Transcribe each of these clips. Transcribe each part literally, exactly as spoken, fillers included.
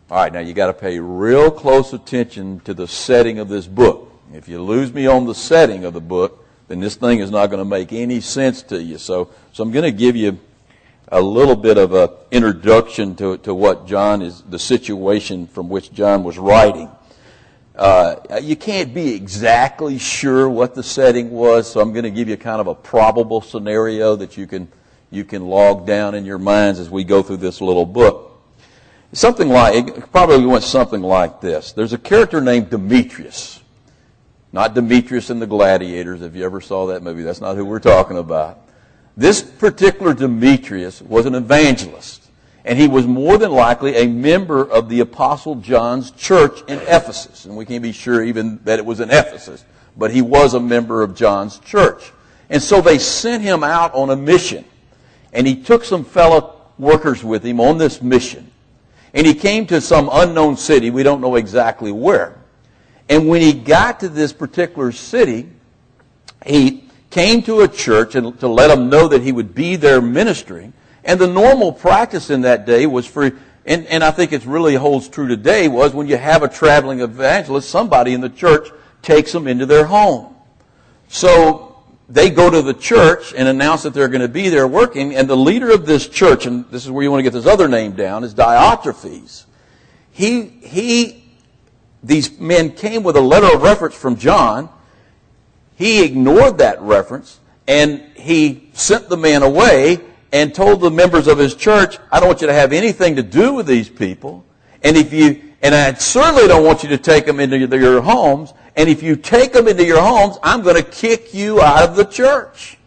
All right, now you got to pay real close attention to the setting of this book. If you lose me on the setting of the book, then this thing is not going to make any sense to you. So, so I'm going to give you a little bit of an introduction to, to what John is, the situation from which John was writing. Uh, you can't be exactly sure what the setting was, so I'm going to give you kind of a probable scenario that you can you can log down in your minds as we go through this little book. Something like, it probably went something like this. There's a character named Demetrius. Not Demetrius in the Gladiators, if you ever saw that movie. That's not who we're talking about. This particular Demetrius was an evangelist, and he was more than likely a member of the Apostle John's church in Ephesus. And we can't be sure even that it was in Ephesus, but he was a member of John's church. And so they sent him out on a mission, and he took some fellow workers with him on this mission. And he came to some unknown city, we don't know exactly where. And when he got to this particular city, he came to a church and to let them know that he would be there ministering. And the normal practice in that day was for, and, and I think it really holds true today, was when you have a traveling evangelist, somebody in the church takes them into their home. So they go to the church and announce that they're going to be there working, and the leader of this church, and this is where you want to get this other name down, is Diotrephes. He, he, these men came with a letter of reference from John. He ignored that reference, and he sent the man away and told the members of his church, I don't want you to have anything to do with these people, and if you, and I certainly don't want you to take them into your homes, and if you take them into your homes, I'm going to kick you out of the church.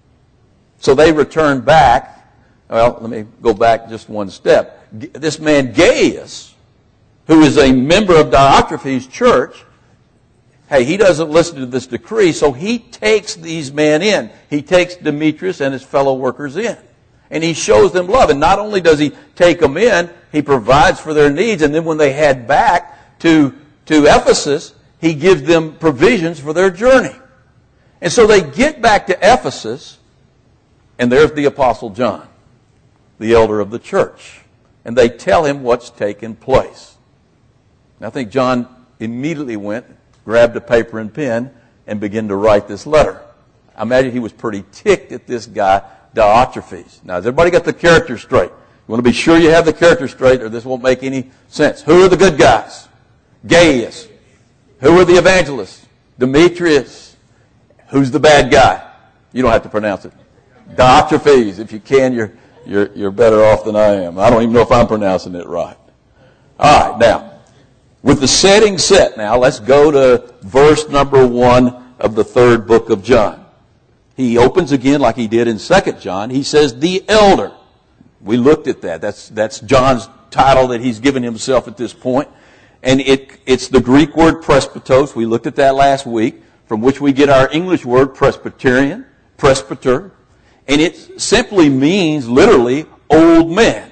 So they returned back. Well, let me go back just one step. This man Gaius, who is a member of Diotrephes' church, hey, he doesn't listen to this decree, so he takes these men in. He takes Demetrius and his fellow workers in. And he shows them love. And not only does he take them in, he provides for their needs. And then when they head back to, to Ephesus, he gives them provisions for their journey. And so they get back to Ephesus, and there's the Apostle John, the elder of the church. And they tell him what's taken place. And I think John immediately went, grabbed a paper and pen, and began to write this letter. I imagine he was pretty ticked at this guy, Diotrephes. Now, has everybody got the character straight? You want to be sure you have the character straight, or this won't make any sense. Who are the good guys? Gaius. Who are the evangelists? Demetrius. Who's the bad guy? You don't have to pronounce it. Diotrephes. If you can, you're, you're, you're better off than I am. I don't even know if I'm pronouncing it right. All right, now, with the setting set now, let's go to verse number one of the third book of John. He opens again like he did in Second John. He says, the elder. We looked at that. That's, that's John's title that he's given himself at this point. And it, it's the Greek word presbytos. We looked at that last week, from which we get our English word Presbyterian, presbyter. And it simply means, literally, old man.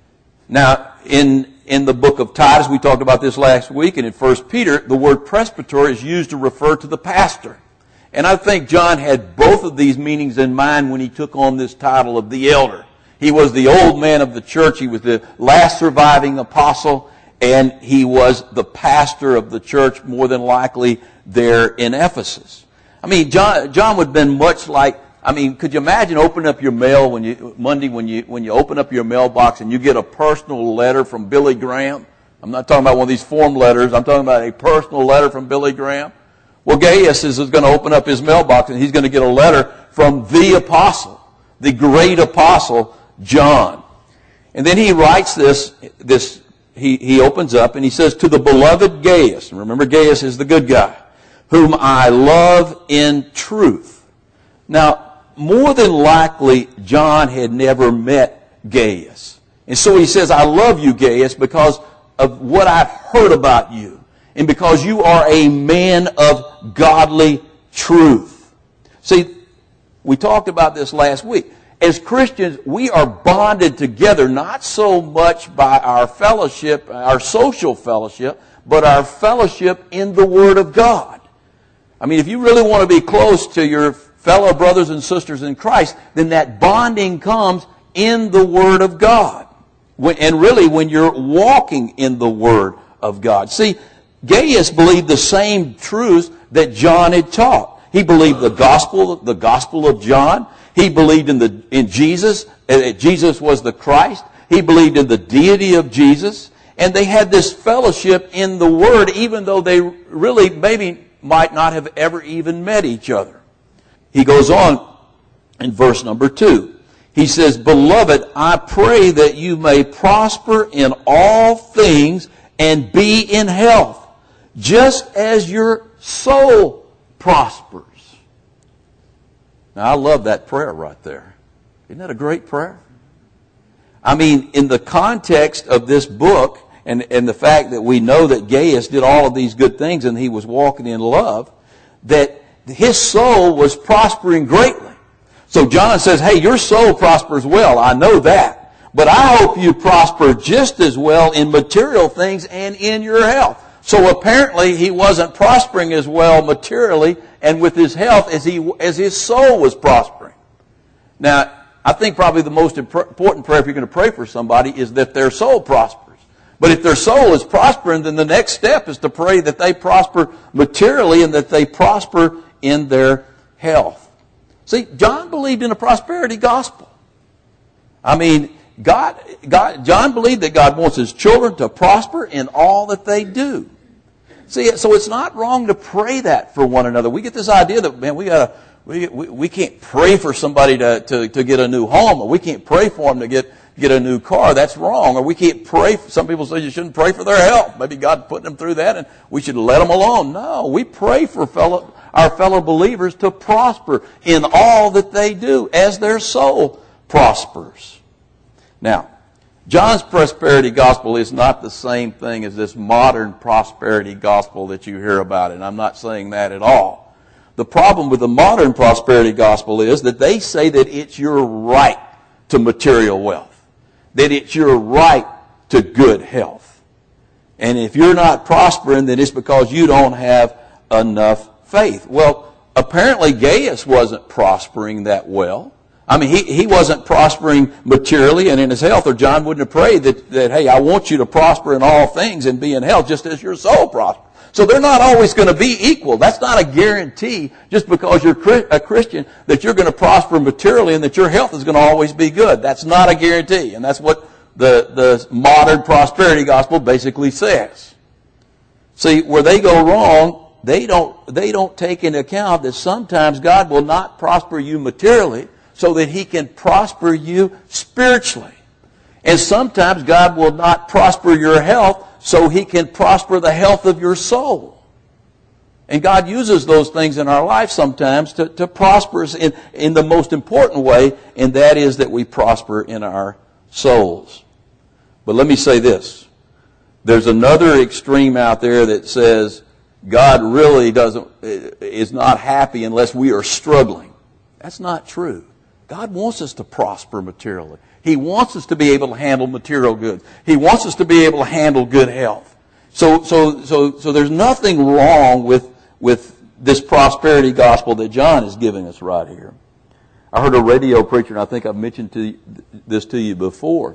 Now, in, in the book of Titus, we talked about this last week, and in First Peter, the word presbyter is used to refer to the pastor. And I think John had both of these meanings in mind when he took on this title of the elder. He was the old man of the church. He was the last surviving apostle, and he was the pastor of the church, more than likely there in Ephesus. I mean, John, John would have been much like, I mean, could you imagine opening up your mail when you, Monday when you, when you open up your mailbox and you get a personal letter from Billy Graham? I'm not talking about one of these form letters. I'm talking about a personal letter from Billy Graham. Well, Gaius is going to open up his mailbox and he's going to get a letter from the apostle, the great apostle, John. And then he writes this, this, he, he opens up and he says, to the beloved Gaius, and remember Gaius is the good guy, whom I love in truth. Now, more than likely, John had never met Gaius. And so he says, I love you, Gaius, because of what I've heard about you. And because you are a man of godly truth. See, we talked about this last week. As Christians, we are bonded together not so much by our fellowship, our social fellowship, but our fellowship in the Word of God. I mean, if you really want to be close to your fellow brothers and sisters in Christ, then that bonding comes in the Word of God. when, and really when you're walking in the Word of God. See, Gaius believed the same truths that John had taught. He believed the gospel, the gospel of John. He believed in the in Jesus, that Jesus was the Christ. He believed in the deity of Jesus. And they had this fellowship in the Word, even though they really maybe might not have ever even met each other. He goes on in verse number two. He says, "Beloved, I pray that you may prosper in all things and be in health, just as your soul prospers." Now, I love that prayer right there. Isn't that a great prayer? I mean, in the context of this book, and, and the fact that we know that Gaius did all of these good things and he was walking in love, that his soul was prospering greatly. So John says, hey, your soul prospers well. I know that. But I hope you prosper just as well in material things and in your health. So apparently he wasn't prospering as well materially and with his health as he as his soul was prospering. Now, I think probably the most important prayer if you're going to pray for somebody is that their soul prospers. But if their soul is prospering, then the next step is to pray that they prosper materially and that they prosper in their health. See, John believed in a prosperity gospel. I mean, God, God, John believed that God wants his children to prosper in all that they do. See, so it's not wrong to pray that for one another. We get this idea that, man, we gotta, we, we, we can't pray for somebody to, to, to get a new home, or we can't pray for them to get, get a new car. That's wrong. Or we can't pray for, some people say you shouldn't pray for their health. Maybe God's putting them through that and we should let them alone. No, we pray for fellow, our fellow believers to prosper in all that they do as their soul prospers. Now, John's prosperity gospel is not the same thing as this modern prosperity gospel that you hear about, and I'm not saying that at all. The problem with the modern prosperity gospel is that they say that it's your right to material wealth, that it's your right to good health. And if you're not prospering, then it's because you don't have enough faith. Well, apparently Gaius wasn't prospering that well. I mean, he, he wasn't prospering materially and in his health, or John wouldn't have prayed that, that, hey, I want you to prosper in all things and be in health just as your soul prospers. So they're not always going to be equal. That's not a guarantee just because you're a Christian that you're going to prosper materially and that your health is going to always be good. That's not a guarantee. And that's what the, the modern prosperity gospel basically says. See, where they go wrong, they don't, they don't take into account that sometimes God will not prosper you materially so that he can prosper you spiritually. And sometimes God will not prosper your health so he can prosper the health of your soul. And God uses those things in our life sometimes to, to prosper us in, in the most important way, and that is that we prosper in our souls. But let me say this. There's another extreme out there that says God really doesn't is not happy unless we are struggling. That's not true. God wants us to prosper materially. He wants us to be able to handle material goods. He wants us to be able to handle good health. So, so, so, so there's nothing wrong with, with this prosperity gospel that John is giving us right here. I heard a radio preacher, and I think I've mentioned to, this to you before,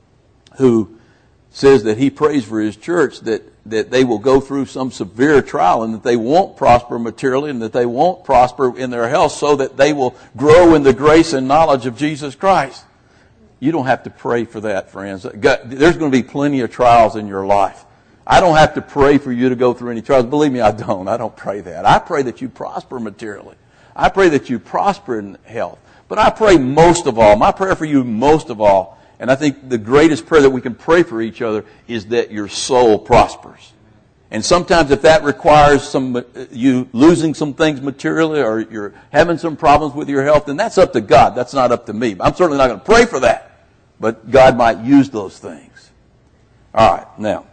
who says that he prays for his church that, that they will go through some severe trial and that they won't prosper materially and that they won't prosper in their health so that they will grow in the grace and knowledge of Jesus Christ. You don't have to pray for that, friends. God, there's going to be plenty of trials in your life. I don't have to pray for you to go through any trials. Believe me, I don't. I don't pray that. I pray that you prosper materially. I pray that you prosper in health. But I pray most of all, my prayer for you most of all, and I think the greatest prayer that we can pray for each other is that your soul prospers. And sometimes if that requires some you losing some things materially or you're having some problems with your health, then that's up to God. That's not up to me. I'm certainly not going to pray for that. But God might use those things. All right, now,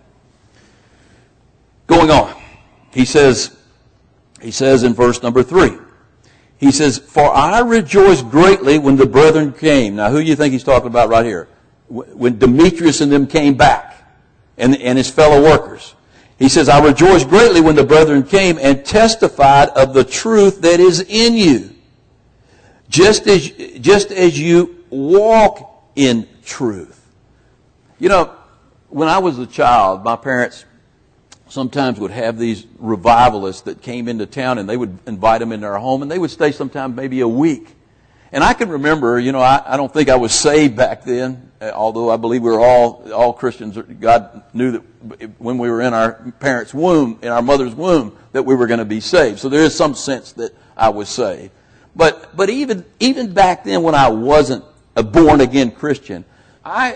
going on. He says, he says in verse number three, he says, "For I rejoiced greatly when the brethren came." Now, who do you think he's talking about right here? When Demetrius and them came back, and, and his fellow workers. He says, "I rejoiced greatly when the brethren came and testified of the truth that is in you, just as, just as you walk in truth." You know, when I was a child, my parents sometimes would have these revivalists that came into town, and they would invite them into our home, and they would stay sometimes maybe a week. And I can remember, you know, I, I don't think I was saved back then, although I believe we were all all Christians. God knew that when we were in our parents' womb, in our mother's womb, that we were going to be saved. So there is some sense that I was saved. But but even even back then, when I wasn't a born again Christian, I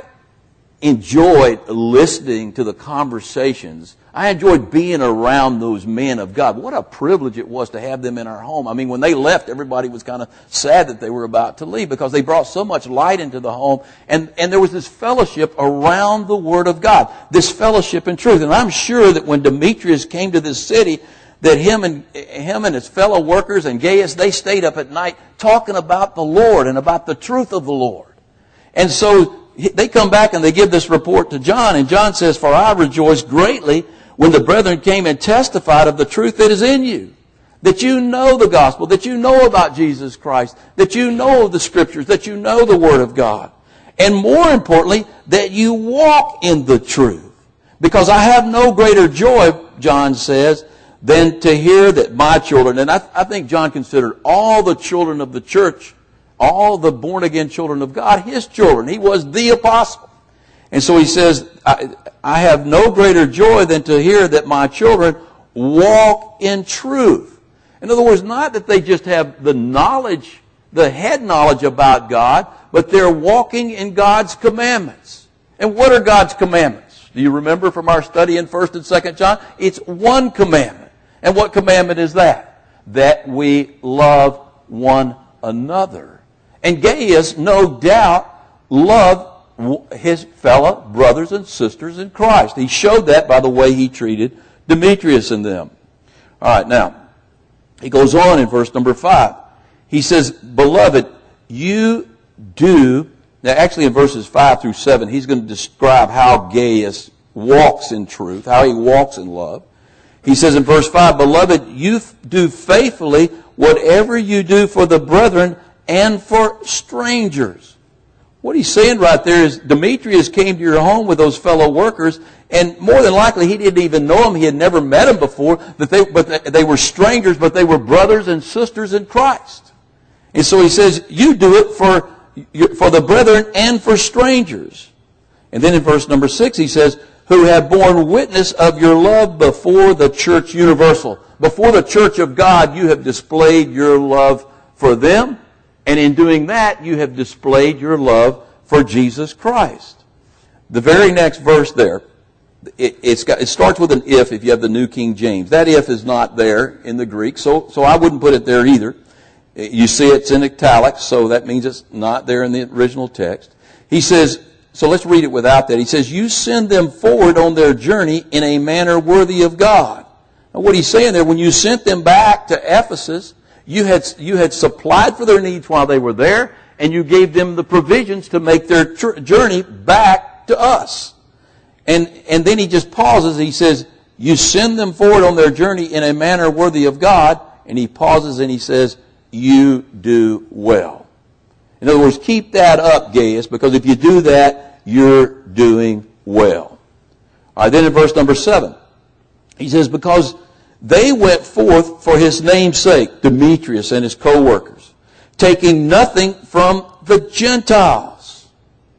enjoyed listening to the conversations. I enjoyed being around those men of God. What a privilege it was to have them in our home. I mean, when they left, everybody was kind of sad that they were about to leave because they brought so much light into the home. And, and there was this fellowship around the Word of God, this fellowship in truth. And I'm sure that when Demetrius came to this city, that him and him and his fellow workers and Gaius, they stayed up at night talking about the Lord and about the truth of the Lord. And so they come back and they give this report to John, and John says, "For I rejoiced greatly when the brethren came and testified of the truth that is in you, that you know the gospel, that you know about Jesus Christ, that you know the Scriptures, that you know the Word of God, and more importantly, that you walk in the truth. Because I have no greater joy," John says, "than to hear that my children," and I, I think John considered all the children of the church, all the born-again children of God, his children. He was the apostle. And so he says, I, I have no greater joy than to hear that my children walk in truth. In other words, not that they just have the knowledge, the head knowledge about God, but they're walking in God's commandments. And what are God's commandments? Do you remember from our study in First and Second John? It's one commandment. And what commandment is that? That we love one another. And Gaius, no doubt, loved his fellow brothers and sisters in Christ. He showed that by the way he treated Demetrius and them. All right, now, he goes on in verse number five. He says, "Beloved, you do," now actually in verses five through seven, he's going to describe how Gaius walks in truth, how he walks in love. He says in verse five, "Beloved, you do faithfully whatever you do for the brethren and for strangers." What he's saying right there is Demetrius came to your home with those fellow workers, and more than likely he didn't even know them. He had never met them before, that they, but they were strangers, but they were brothers and sisters in Christ. And so he says, you do it for, for the brethren and for strangers. And then in verse number six he says, "Who have borne witness of your love before the church universal." Before the church of God, you have displayed your love for them. And in doing that, you have displayed your love for Jesus Christ. The very next verse there, it, it's got, it starts with an if if you have the New King James. That if is not there in the Greek, so, so I wouldn't put it there either. You see it's in italics, so that means it's not there in the original text. He says, so let's read it without that. He says, "You send them forward on their journey in a manner worthy of God." Now what he's saying there, when you sent them back to Ephesus, You had, you had supplied for their needs while they were there, and you gave them the provisions to make their tr- journey back to us. And, and then he just pauses. He says, "You send them forward on their journey in a manner worthy of God." And he pauses and he says, "You do well." In other words, keep that up, Gaius, because if you do that, you're doing well. All right, then in verse number seven, he says, "Because they went forth for his name's sake," Demetrius and his co-workers, "taking nothing from the Gentiles."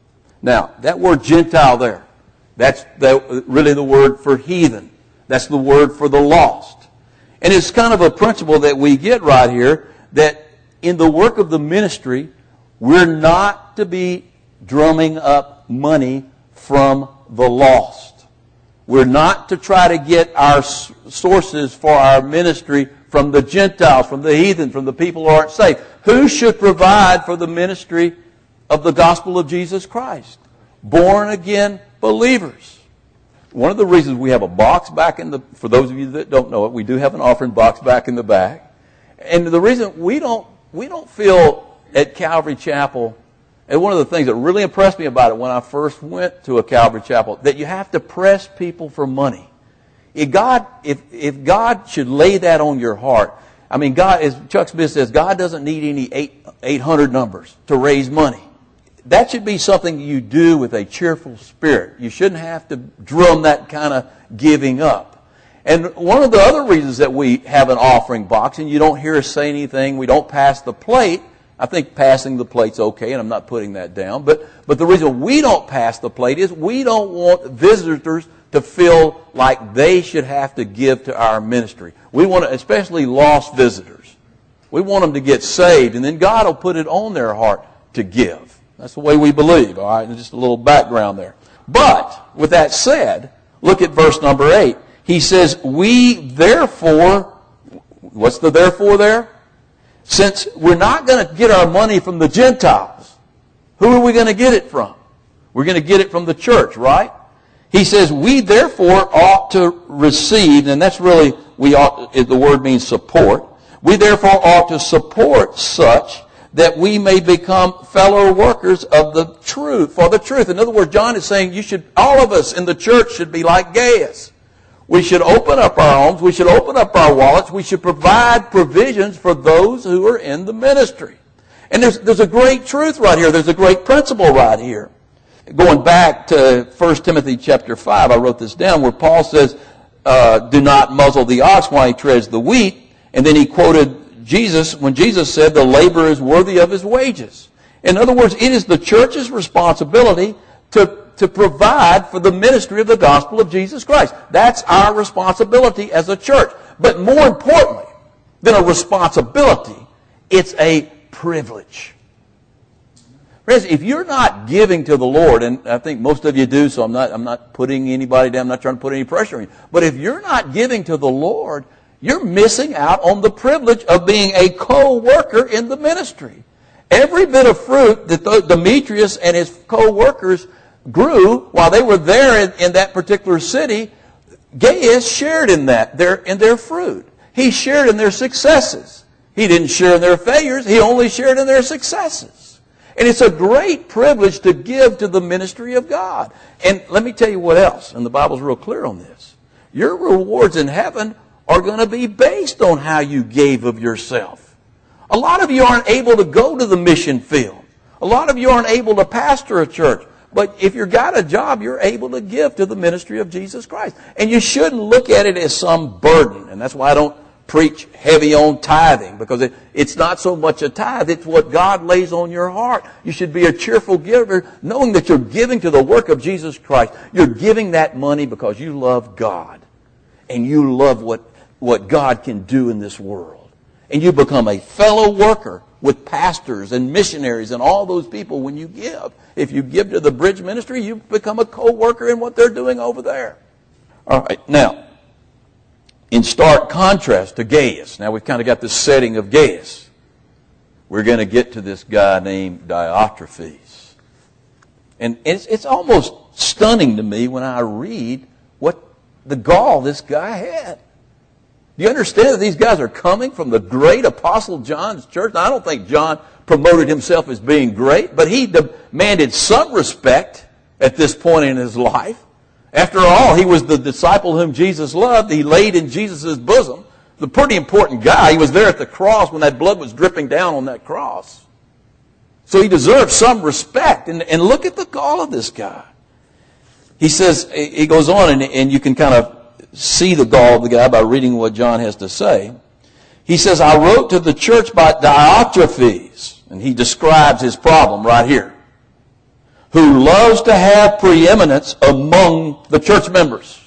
Now, that word Gentile there, that's the, really the word for heathen. That's the word for the lost. And it's kind of a principle that we get right here, that in the work of the ministry, we're not to be drumming up money from the lost. We're not to try to get our sources for our ministry from the Gentiles, from the heathen, from the people who aren't saved. Who should provide for the ministry of the gospel of Jesus Christ? Born again believers. One of the reasons we have a box back in the, for those of you that don't know it, we do have an offering box back in the back. And the reason we don't, we don't feel at Calvary Chapel, and one of the things that really impressed me about it when I first went to a Calvary Chapel, that you have to press people for money. If God, if, if God should lay that on your heart, I mean, God, as Chuck Smith says, God doesn't need any eight, 800 numbers to raise money. that should be something you do with a cheerful spirit. You shouldn't have to drum that kind of giving up. And one of the other reasons that we have an offering box, and you don't hear us say anything, we don't pass the plate. I think passing the plate's okay, and I'm not putting that down. But, but the reason we don't pass the plate is we don't want visitors to feel like they should have to give to our ministry. We want to, especially lost visitors, we want them to get saved, and then God will put it on their heart to give. That's the way we believe, all right? And just a little background there. But, with that said, look at verse number eight. He says, we therefore, what's the therefore there? Since we're not going to get our money from the Gentiles, who are we going to get it from? We're going to get it from the church, right? He says, we therefore ought to receive, and that's really, we ought, the word means support. We therefore ought to support such that we may become fellow workers of the truth, for the truth. In other words, John is saying you should, all of us in the church should be like Gaius. We should open up our homes. We should open up our wallets. We should provide provisions for those who are in the ministry. And there's, there's a great truth right here. There's a great principle right here. Going back to First Timothy chapter five, I wrote this down, where Paul says, uh, do not muzzle the ox while he treads the wheat. And then he quoted Jesus when Jesus said, the laborer is worthy of his wages. In other words, it is the church's responsibility to, to provide for the ministry of the gospel of Jesus Christ. That's our responsibility as a church. But more importantly than a responsibility, it's a privilege. Friends, if you're not giving to the Lord, and I think most of you do, so I'm not, I'm not putting anybody down, I'm not trying to put any pressure on you, but if you're not giving to the Lord, you're missing out on the privilege of being a co-worker in the ministry. Every bit of fruit that Demetrius and his co-workers grew while they were there in, in that particular city, Gaius shared in that, their, in their fruit. He shared in their successes. He didn't share in their failures. He only shared in their successes. And it's a great privilege to give to the ministry of God. And let me tell you what else, and the Bible's real clear on this. Your rewards in heaven are going to be based on how you gave of yourself. A lot of you aren't able to go to the mission field. A lot of you aren't able to pastor a church. But if you've got a job, you're able to give to the ministry of Jesus Christ. And you shouldn't look at it as some burden. And that's why I don't preach heavy on tithing, because it, it's not so much a tithe, it's what God lays on your heart. You should be a cheerful giver, knowing that you're giving to the work of Jesus Christ. You're giving that money because you love God, and you love what, what God can do in this world. And you become a fellow worker with pastors and missionaries and all those people when you give. If you give to the Bridge Ministry, you become a co-worker in what they're doing over there. All right, now, in stark contrast to Gaius. Now we've kind of got the setting of Gaius. We're going to get to this guy named Diotrephes. And it's, it's almost stunning to me when I read what the gall this guy had. Do you understand that these guys are coming from the great Apostle John's church? Now, I don't think John promoted himself as being great, but he demanded some respect at this point in his life. After all, he was the disciple whom Jesus loved. He laid in Jesus' bosom. The pretty important guy. He was there at the cross when that blood was dripping down on that cross. So he deserves some respect. And, and look at the gall of this guy. He says, he goes on, and, and you can kind of see the gall of the guy by reading what John has to say. He says, I wrote to the church by Diotrephes. And he describes his problem right here. Who loves to have preeminence among the church members.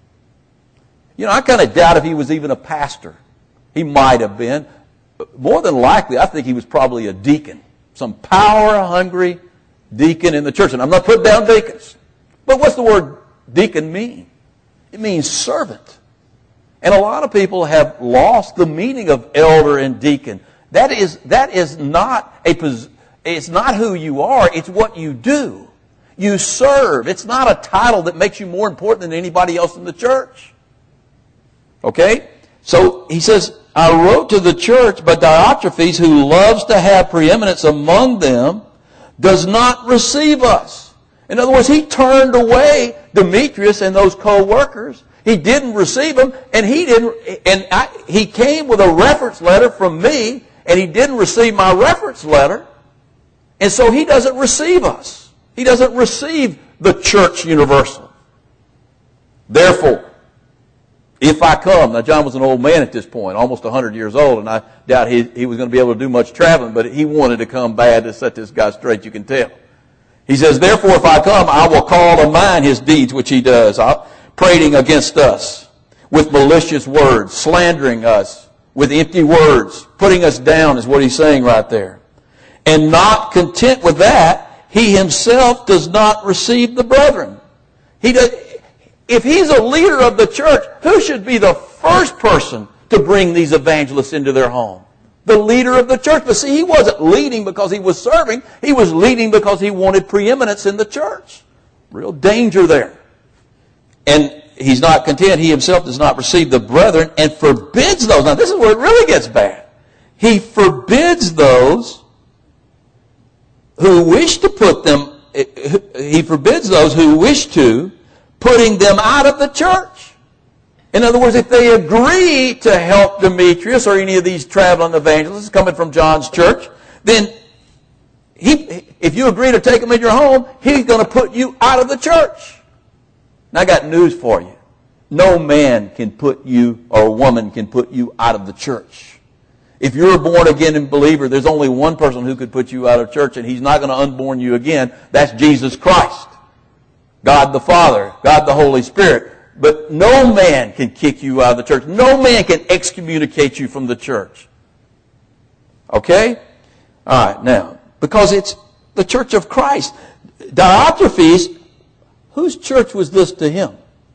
You know, I kind of doubt if he was even a pastor. He might have been. But more than likely, I think he was probably a deacon. Some power-hungry deacon in the church. And I'm not putting down deacons. But what's the word deacon mean? It means servant. And a lot of people have lost the meaning of elder and deacon. That is, that is not a position. It's not who you are, it's what you do. You serve. It's not a title that makes you more important than anybody else in the church. Okay? So he says, I wrote to the church, but Diotrephes, who loves to have preeminence among them, does not receive us. In other words, he turned away Demetrius and those co-workers. He didn't receive them, and he didn't. And I, he came with a reference letter from me, and he didn't receive my reference letter. And so he doesn't receive us. He doesn't receive the church universal. Therefore, if I come, now John was an old man at this point, almost one hundred years old, and I doubt he, he was going to be able to do much traveling, but he wanted to come bad to set this guy straight, you can tell. He says, therefore, if I come, I will call to mind his deeds which he does, prating against us with malicious words, slandering us with empty words, putting us down is what he's saying right there. And not content with that, he himself does not receive the brethren. He does, if he's a leader of the church, who should be the first person to bring these evangelists into their home? The leader of the church. But see, he wasn't leading because he was serving. He was leading because he wanted preeminence in the church. Real danger there. And he's not content. He himself does not receive the brethren and forbids those. Now, this is where it really gets bad. He forbids those who wish to put them, he forbids those who wish to, putting them out of the church. In other words, if they agree to help Demetrius or any of these traveling evangelists coming from John's church, then he, if you agree to take them in your home, he's going to put you out of the church. Now I got news for you. No man can put you, or a woman can put you out of the church. If you're a born-again believer, there's only one person who could put you out of church, and he's not going to unborn you again. That's Jesus Christ. God the Father, God the Holy Spirit. But no man can kick you out of the church. No man can excommunicate you from the church. Okay? All right, now, because it's the church of Christ. Diotrephes, whose church was this to him?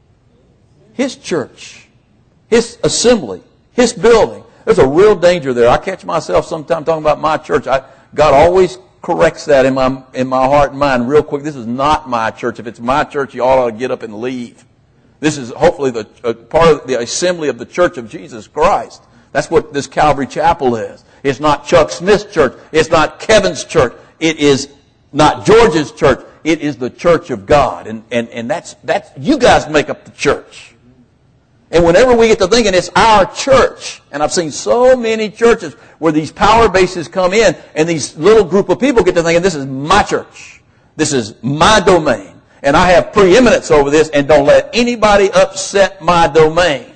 His church. His assembly. His building. There's a real danger there. I catch myself sometimes talking about my church. I, God always corrects that in my in my heart and mind real quick. This is not my church. If it's my church, you ought to get up and leave. This is hopefully the uh, part of the assembly of the church of Jesus Christ. That's what this Calvary Chapel is. It's not Chuck Smith's church. It's not Kevin's church. It is not George's church. It is the church of God. And, and, and that's, that's, you guys make up the church. And whenever we get to thinking it's our church, and I've seen so many churches where these power bases come in and these little group of people get to thinking this is my church. This is my domain. And I have preeminence over this, and don't let anybody upset my domain.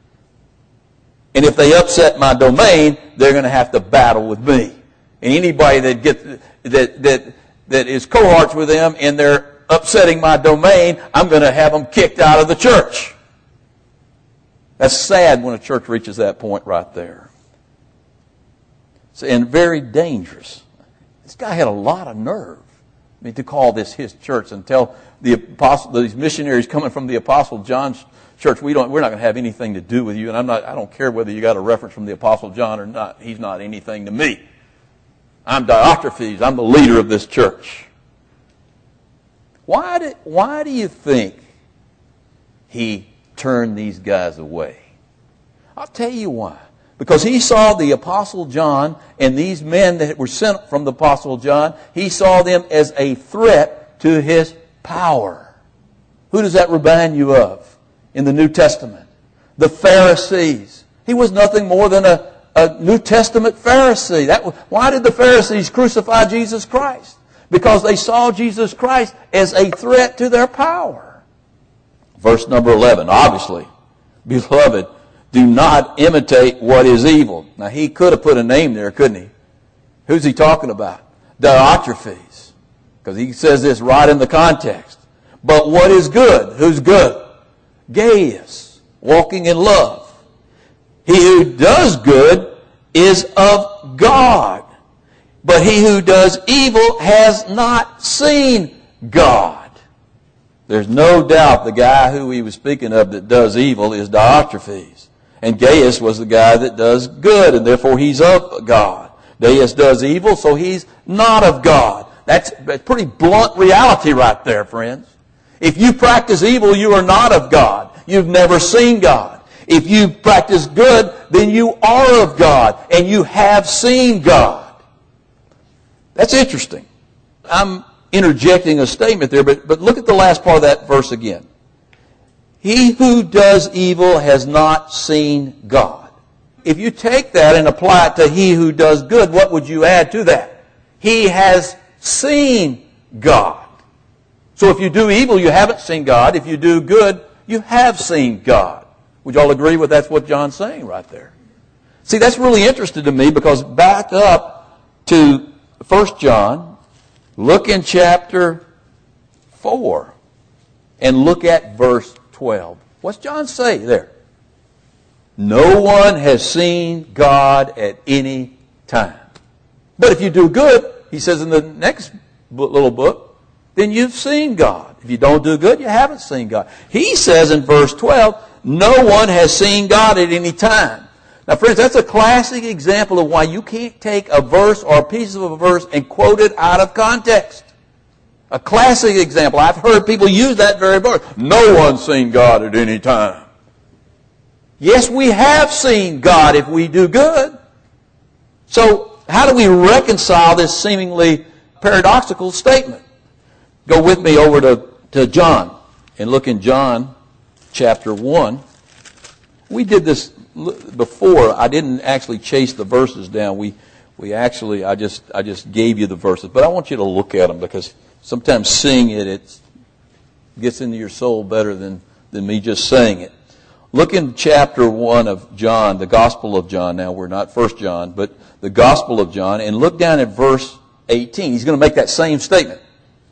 And if they upset my domain, they're going to have to battle with me. And anybody that gets that that that is cohorts with them and they're upsetting my domain, I'm going to have them kicked out of the church. That's sad when a church reaches that point right there. So, and very dangerous. This guy had a lot of nerve. I mean, to call this his church and tell the apostle, these missionaries coming from the Apostle John's church, we don't, we're not going to have anything to do with you. And I'm not, I don't care whether you got a reference from the Apostle John or not. He's not anything to me. I'm Diotrephes. I'm the leader of this church. Why do, why do you think he turned these guys away? I'll tell you why. Because he saw the Apostle John and these men that were sent from the Apostle John, he saw them as a threat to his power. Who does that remind you of in the New Testament? The Pharisees. He was nothing more than a, a New Testament Pharisee. That, why did the Pharisees crucify Jesus Christ? Because they saw Jesus Christ as a threat to their power. Verse number eleven, obviously, beloved, do not imitate what is evil. Now, he could have put a name there, couldn't he? Who's he talking about? Diotrephes. Because he says this right in the context. But what is good? Who's good? Gaius, walking in love. He who does good is of God. But he who does evil has not seen God. There's no doubt the guy who he was speaking of that does evil is Diotrephes. And Gaius was the guy that does good, and therefore he's of God. Gaius does evil, so he's not of God. That's a pretty blunt reality right there, friends. If you practice evil, you are not of God. You've never seen God. If you practice good, then you are of God, and you have seen God. That's interesting. I'm interjecting a statement there, but, but look at the last part of that verse again. He who does evil has not seen God. If you take that and apply it to he who does good, what would you add to that? He has seen God. So if you do evil, you haven't seen God. If you do good, you have seen God. Would you all agree with that's what John's saying right there? See, that's really interesting to me because back up to First John, look in chapter four and look at verse twelve. What's John say there? No one has seen God at any time. But if you do good, he says in the next little book, then you've seen God. If you don't do good, you haven't seen God. He says in verse twelve, no one has seen God at any time. Now, friends, that's a classic example of why you can't take a verse or a piece of a verse and quote it out of context. A classic example. I've heard people use that very verse. No one's seen God at any time. Yes, we have seen God if we do good. So, how do we reconcile this seemingly paradoxical statement? Go with me over to, to John and look in John chapter one. We did this before. I didn't actually chase the verses down. We we actually, I just I just gave you the verses. But I want you to look at them because sometimes seeing it, it gets into your soul better than, than me just saying it. Look in chapter one of John, the Gospel of John. Now, we're not First John, but the Gospel of John. And look down at verse eighteen. He's going to make that same statement.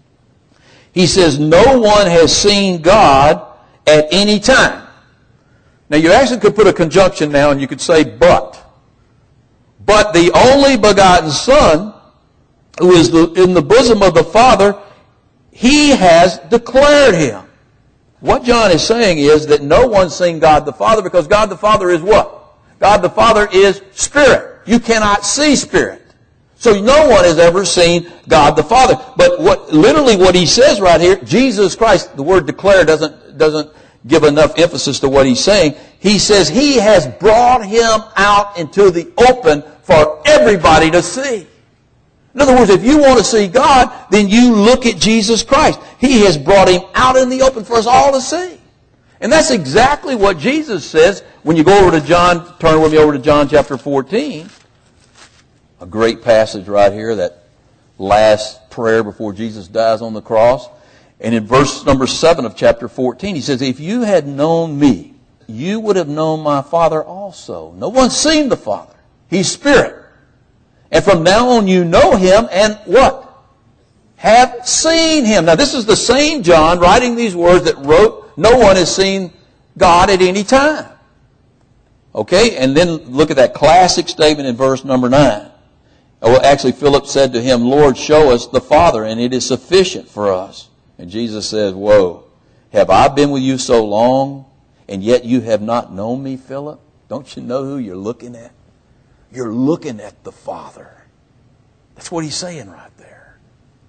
He says, no one has seen God at any time. Now, you actually could put a conjunction now, and you could say, but. But the only begotten Son, who is the, in the bosom of the Father, he has declared him. What John is saying is that no one's seen God the Father because God the Father is what? God the Father is Spirit. You cannot see Spirit. So no one has ever seen God the Father. But what literally what he says right here, Jesus Christ, the word declare doesn't, doesn't give enough emphasis to what he's saying. He says he has brought him out into the open for everybody to see. In other words, if you want to see God, then you look at Jesus Christ. He has brought him out in the open for us all to see. And that's exactly what Jesus says when you go over to John, turn with me over to John chapter fourteen. A great passage right here, that last prayer before Jesus dies on the cross. And in verse number seven of chapter fourteen, he says, if you had known me, you would have known my Father also. No one's seen the Father. He's Spirit. And from now on you know him and what? Have seen him. Now this is the same John writing these words that wrote, no one has seen God at any time. Okay, and then look at that classic statement in verse number nine. Well, actually Philip said to him, Lord, show us the Father, and it is sufficient for us. And Jesus says, whoa, have I been with you so long, and yet you have not known me, Philip? Don't you know who you're looking at? You're looking at the Father. That's what he's saying right there.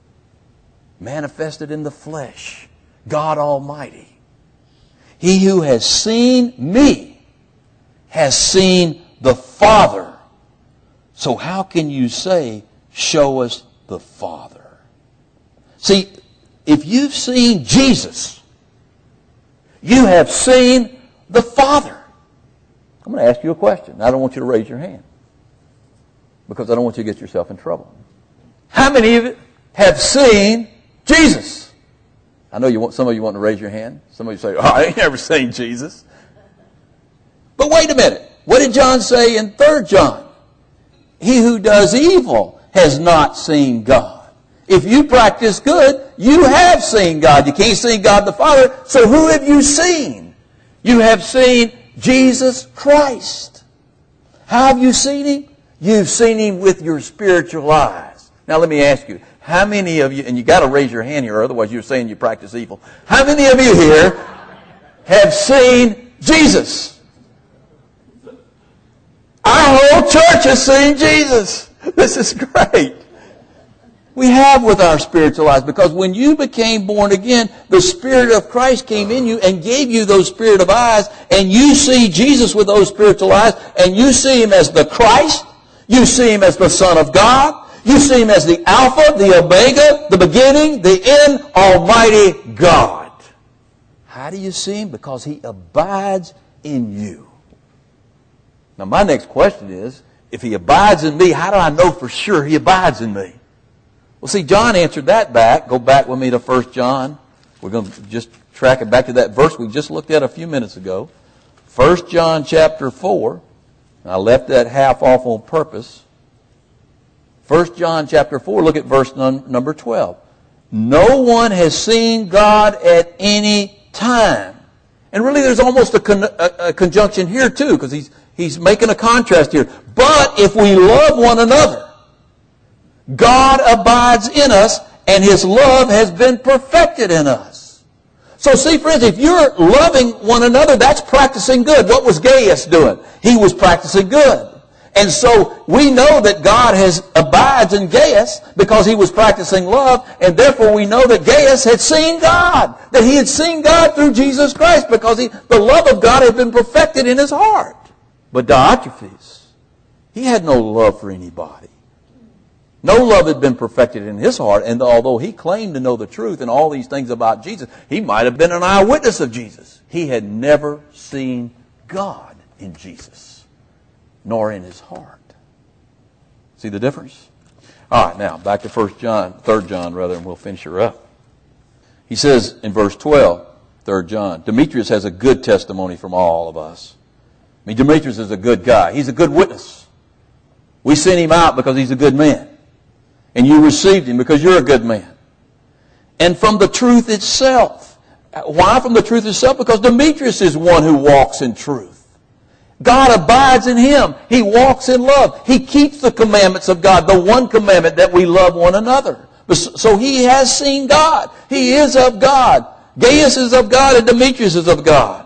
Manifested in the flesh, God Almighty. He who has seen me has seen the Father. So how can you say, show us the Father? See, if you've seen Jesus, you have seen the Father. I'm going to ask you a question. I don't want you to raise your hand because I don't want you to get yourself in trouble. How many of you have seen Jesus? I know you want, some of you want to raise your hand. Some of you say, oh, I ain't never seen Jesus. But wait a minute. What did John say in Third John? He who does evil has not seen God. If you practice good, you have seen God. You can't see God the Father, so who have you seen? You have seen Jesus Christ. How have you seen him? You've seen him with your spiritual eyes. Now let me ask you, how many of you, and you got to raise your hand here, otherwise you're saying you practice evil. How many of you here have seen Jesus? Our whole church has seen Jesus. This is great. We have with our spiritual eyes, because when you became born again, the Spirit of Christ came in you and gave you those spirit of eyes, and you see Jesus with those spiritual eyes, and you see him as the Christ, you see him as the Son of God, you see him as the Alpha, the Omega, the beginning, the end, Almighty God. How do you see him? Because he abides in you. Now my next question is, if he abides in me, how do I know for sure he abides in me? Well, see, John answered that back. Go back with me to First John. We're going to just track it back to that verse we just looked at a few minutes ago. First John chapter four. I left that half off on purpose. First John chapter four, look at verse num- number twelve. No one has seen God at any time. And really there's almost a, con- a, a conjunction here too, because he's, he's making a contrast here. But if we love one another, God abides in us, and His love has been perfected in us. So see, friends, if you're loving one another, that's practicing good. What was Gaius doing? He was practicing good. And so we know that God has abides in Gaius because he was practicing love, and therefore we know that Gaius had seen God, that he had seen God through Jesus Christ because he, the love of God had been perfected in his heart. But Diotrephes, he had no love for anybody. No love had been perfected in his heart, and although he claimed to know the truth and all these things about Jesus, he might have been an eyewitness of Jesus. He had never seen God in Jesus, nor in his heart. See the difference? All right, now back to First John, Third John rather, and we'll finish her up. He says in verse twelve, Third John, Demetrius has a good testimony from all of us. I mean, Demetrius is a good guy. He's a good witness. We sent him out because he's a good man. And you received him because you're a good man. And from the truth itself. Why from the truth itself? Because Demetrius is one who walks in truth. God abides in him. He walks in love. He keeps the commandments of God, the one commandment that we love one another. So he has seen God. He is of God. Gaius is of God and Demetrius is of God.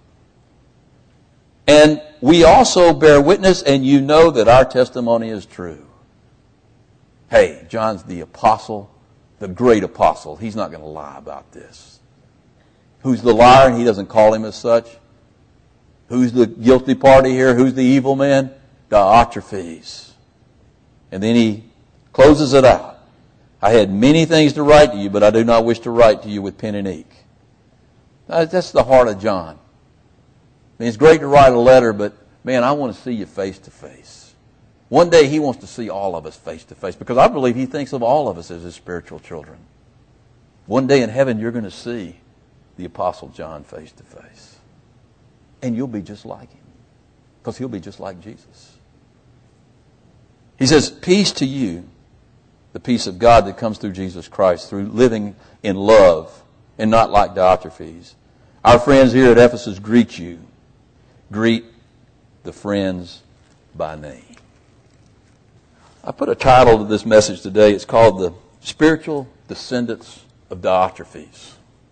And we also bear witness, and you know that our testimony is true. Hey, John's the apostle, the great apostle. He's not going to lie about this. Who's the liar? And he doesn't call him as such. Who's the guilty party here? Who's the evil man? Diotrephes. And then he closes it out. I had many things to write to you, but I do not wish to write to you with pen and ink. That's the heart of John. I mean, it's great to write a letter, but man, I want to see you face to face. One day he wants to see all of us face to face because I believe he thinks of all of us as his spiritual children. One day in heaven you're going to see the Apostle John face to face. And you'll be just like him because he'll be just like Jesus. He says, peace to you, the peace of God that comes through Jesus Christ, through living in love and not like Diotrephes. Our friends here at Ephesus greet you. Greet the friends by name. I put a title to this message today. It's called The Spiritual Descendants of Diotrephes.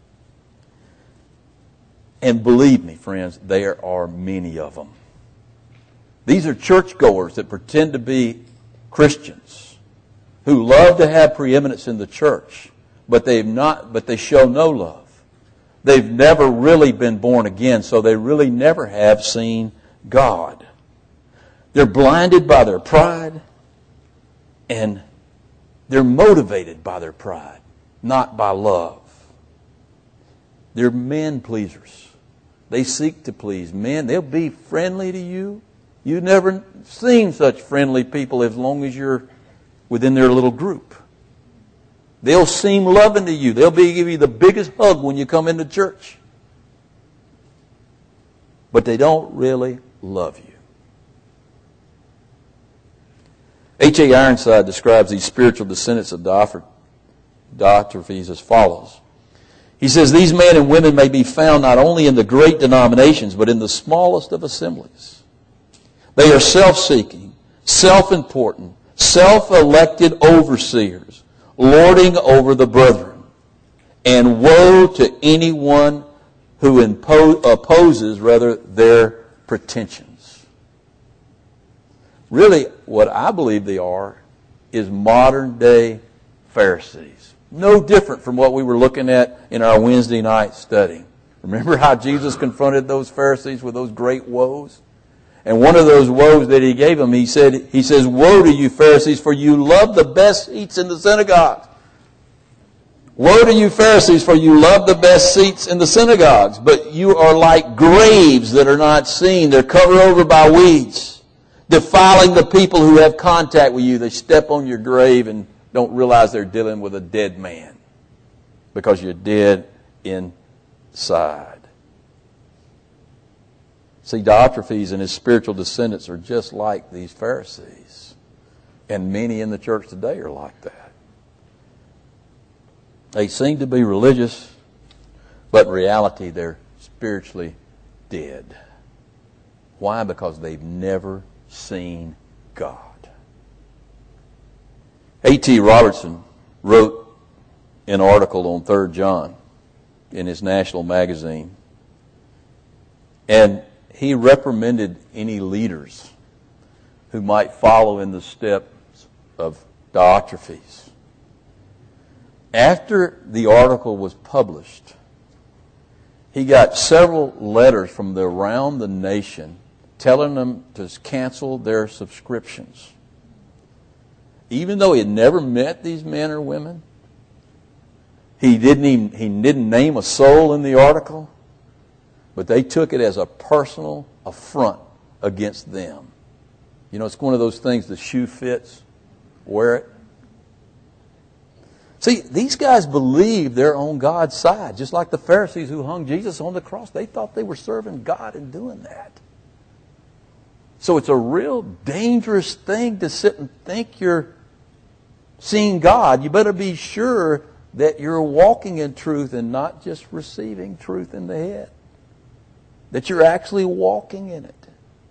And believe me, friends, there are many of them. These are churchgoers that pretend to be Christians who love to have preeminence in the church, but they've not, but they show no love. They've never really been born again, so they really never have seen God. They're blinded by their pride, and they're motivated by their pride, not by love. They're men pleasers. They seek to please men. They'll be friendly to you. You've never seen such friendly people as long as you're within their little group. They'll seem loving to you. They'll be, give you the biggest hug when you come into church. But they don't really love you. H A Ironside describes these spiritual descendants of Diotrephes as follows. He says, these men and women may be found not only in the great denominations, but in the smallest of assemblies. They are self-seeking, self-important, self-elected overseers, lording over the brethren. And woe to anyone who impo- opposes, rather, their pretensions. Really, what I believe they are is modern-day Pharisees. No different from what we were looking at in our Wednesday night study. Remember how Jesus confronted those Pharisees with those great woes? And one of those woes that he gave them, he said, he says, woe to you Pharisees, for you love the best seats in the synagogues. Woe to you Pharisees, for you love the best seats in the synagogues, but you are like graves that are not seen. They're covered over by weeds, defiling the people who have contact with you. They step on your grave and don't realize they're dealing with a dead man because you're dead inside. See, Diotrephes and his spiritual descendants are just like these Pharisees. And many in the church today are like that. They seem to be religious, but in reality they're spiritually dead. Why? Because they've never seen God. A T Robertson wrote an article on Third John in his national magazine. And he reprimanded any leaders who might follow in the steps of Diotrephes. After the article was published, he got several letters from the, around the nation telling them to cancel their subscriptions. Even though he had never met these men or women, he didn't even, he didn't name a soul in the article, but they took it as a personal affront against them. You know, it's one of those things, the shoe fits, wear it. See, these guys believe they're on God's side, just like the Pharisees who hung Jesus on the cross. They thought they were serving God in doing that. So it's a real dangerous thing to sit and think you're seeing God. You better be sure that you're walking in truth and not just receiving truth in the head. That you're actually walking in it.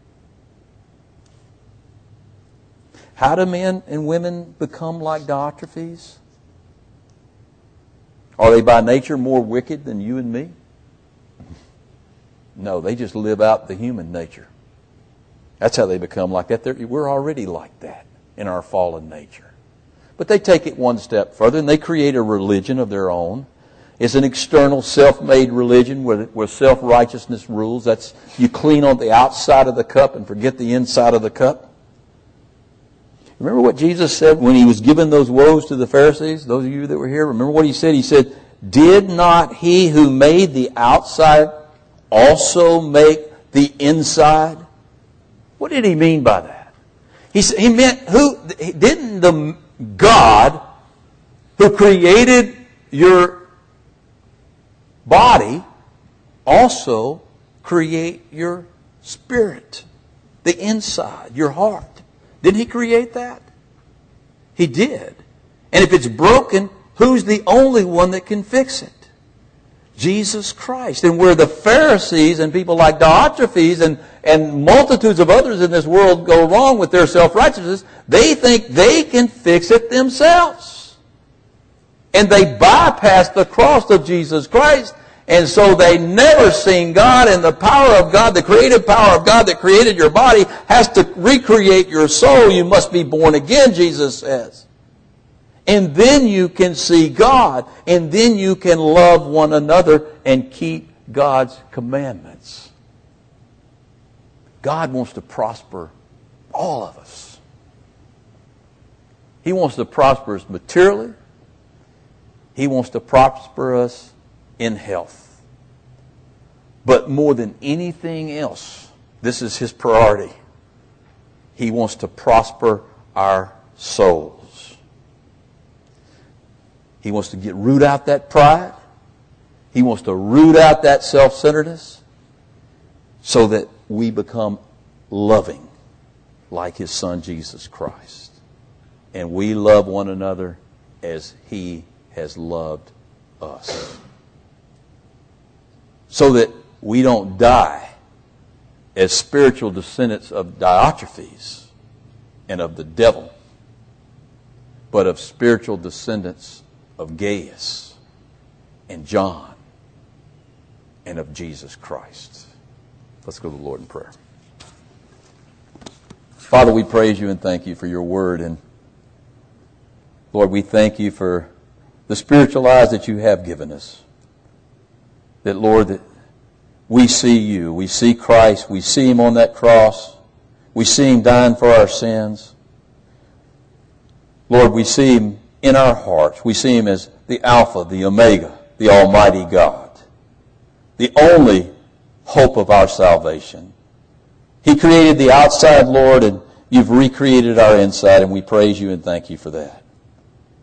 How do men and women become like Diotrephes? Are they by nature more wicked than you and me? No, they just live out the human nature. That's how they become like that. They're, we're already like that in our fallen nature. But they take it one step further and they create a religion of their own. It's an external, self-made religion where, where self-righteousness rules. That's you clean on the outside of the cup and forget the inside of the cup. Remember what Jesus said when he was giving those woes to the Pharisees? Those of you that were here, remember what he said? He said, "Did not he who made the outside also make the inside?" What did he mean by that? He he meant who? Didn't the God who created your body also create your spirit, the inside, your heart? Didn't he create that? He did. And if it's broken, who's the only one that can fix it? Jesus Christ. And where the Pharisees and people like Diotrephes and, and multitudes of others in this world go wrong with their self-righteousness, they think they can fix it themselves. And they bypass the cross of Jesus Christ. And so they never seen God, and the power of God, the creative power of God that created your body has to recreate your soul. You must be born again, Jesus says. And then you can see God, and then you can love one another and keep God's commandments. God wants to prosper all of us. He wants to prosper us materially. He wants to prosper us in health. But more than anything else, this is his priority. He wants to prosper our souls. He wants to get root out that pride. He wants to root out that self-centeredness so that we become loving like his Son Jesus Christ. And we love one another as he has loved us. So that we don't die as spiritual descendants of Diotrephes and of the devil, but of spiritual descendants of Gaius and John and of Jesus Christ. Let's go to the Lord in prayer. Father, we praise you and thank you for your word. And Lord, we thank you for the spiritual eyes that you have given us. That, Lord, that we see you. We see Christ. We see him on that cross. We see him dying for our sins. Lord, we see him in our hearts. We see him as the Alpha, the Omega, the Almighty God, the only hope of our salvation. He created the outside, Lord, and you've recreated our inside, and we praise you and thank you for that.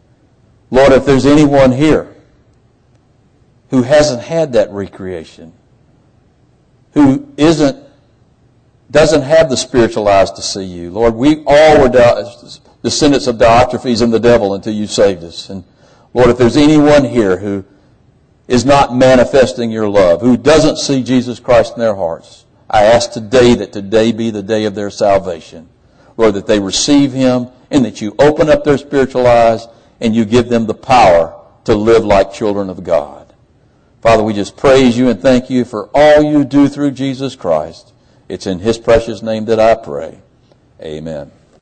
Lord, if there's anyone here who hasn't had that recreation, who isn't, doesn't have the spiritual eyes to see you, Lord, we all were descendants of Diotrephes and the devil until you saved us. And Lord, if there's anyone here who is not manifesting your love, who doesn't see Jesus Christ in their hearts, I ask today that today be the day of their salvation. Lord, that they receive him and that you open up their spiritual eyes and you give them the power to live like children of God. Father, we just praise you and thank you for all you do through Jesus Christ. It's in his precious name that I pray. Amen.